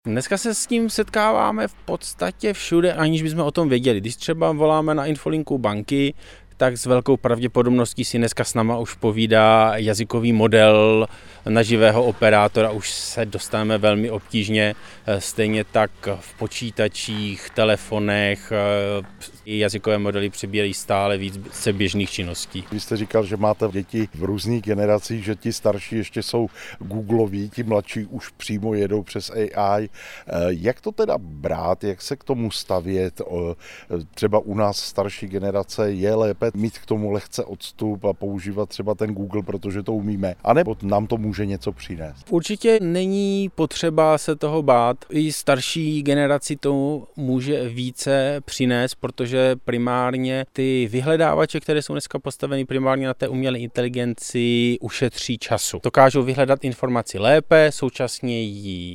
Dneska se s tím setkáváme v podstatě všude, aniž bychom o tom věděli. Když třeba voláme na infolinku banky, tak s velkou pravděpodobností si dneska s náma už povídá jazykový model na živého operátora, už se dostaneme velmi obtížně, stejně tak v počítačích, telefonech, jazykové modely přibírají stále více běžných činností. Vy jste říkal, že máte děti v různých generacích, že ti starší ještě jsou googloví, ti mladší už přímo jedou přes AI. Jak to teda brát, jak se k tomu stavět? Třeba u nás starší generace je lépe mít k tomu lehce odstup a používat třeba ten Google, protože to umíme, anebo nám to může něco přinést? Určitě není potřeba se toho bát. I starší generaci to může více přinést, protože primárně ty vyhledávače, které jsou dneska postaveny primárně na té umělé inteligenci, ušetří času. Dokážou vyhledat informaci lépe, současně ji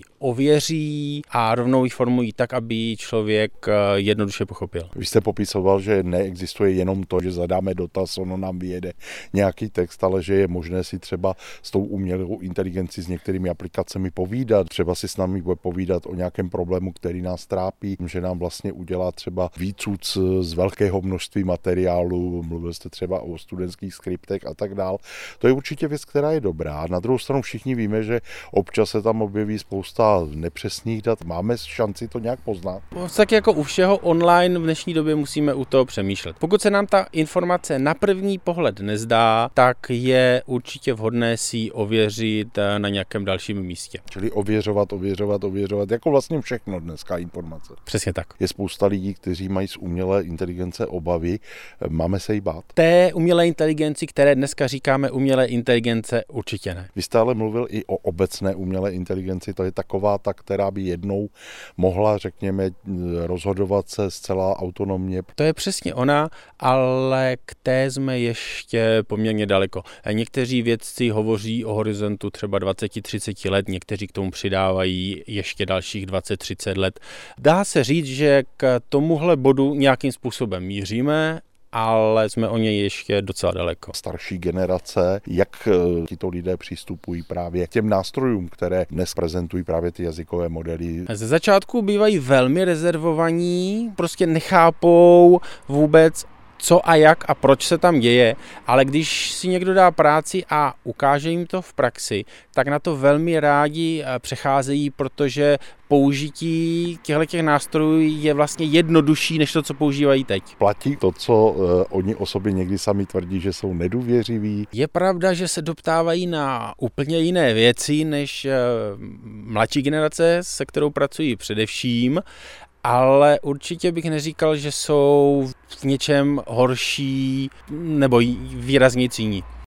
ověří a rovnou ji formují tak, aby ji člověk jednoduše pochopil. Vy jste popisoval, že neexistuje jenom to, že zadáme dotaz, ono nám vyjede nějaký text, ale že je možné si třeba s tou umělou inteligencí s některými aplikacemi povídat. Třeba si s námi bude povídat o nějakém problému, který nás trápí, že nám vlastně udělá třeba výcuc z velkého množství materiálu, mluvil jste třeba o studentských skriptech a tak dál. To je určitě věc, která je dobrá. Na druhou stranu všichni víme, že občas se tam objeví spousta nepřesných dat. Máme šanci to nějak poznat? Tak jako u všeho online v dnešní době musíme u toho přemýšlet. Pokud se nám ta informace na první pohled nezdá, tak je určitě vhodné si ji ověřit na nějakém dalším místě. Čili ověřovat, jako vlastně všechno dneska informace. Přesně tak. Je spousta lidí, kteří mají z umělé inteligence obavy. Máme se jí bát? Té umělé inteligenci, které dneska říkáme umělé inteligence, určitě ne. Vy jste ale mluvil i o obecné umělé inteligenci, to je taková ta, která by jednou mohla, řekněme, rozhodovat se zcela autonomně. To je přesně ona, ale k té jsme ještě poměrně daleko. Někteří vědci hovoří o horizontu třeba 20-30 let, někteří k tomu přidávají ještě dalších 20-30 let. Dá se říct, že k tomuhle bodu nějakým způsobem míříme, ale jsme o něj ještě docela daleko. Starší generace, jak tito lidé přistupují právě k těm nástrojům, které dnes prezentují právě ty jazykové modely? Ze začátku bývají velmi rezervovaní, prostě nechápou vůbec, co a jak a proč se tam děje, ale když si někdo dá práci a ukáže jim to v praxi, tak na to velmi rádi přecházejí, protože použití těchto nástrojů je vlastně jednodušší, než to, co používají teď. Platí to, co oni o sobě někdy sami tvrdí, že jsou nedůvěřiví? Je pravda, že se doptávají na úplně jiné věci, než mladší generace, se kterou pracují především, ale určitě bych neříkal, že jsou v něčem horší nebo výrazně jiní.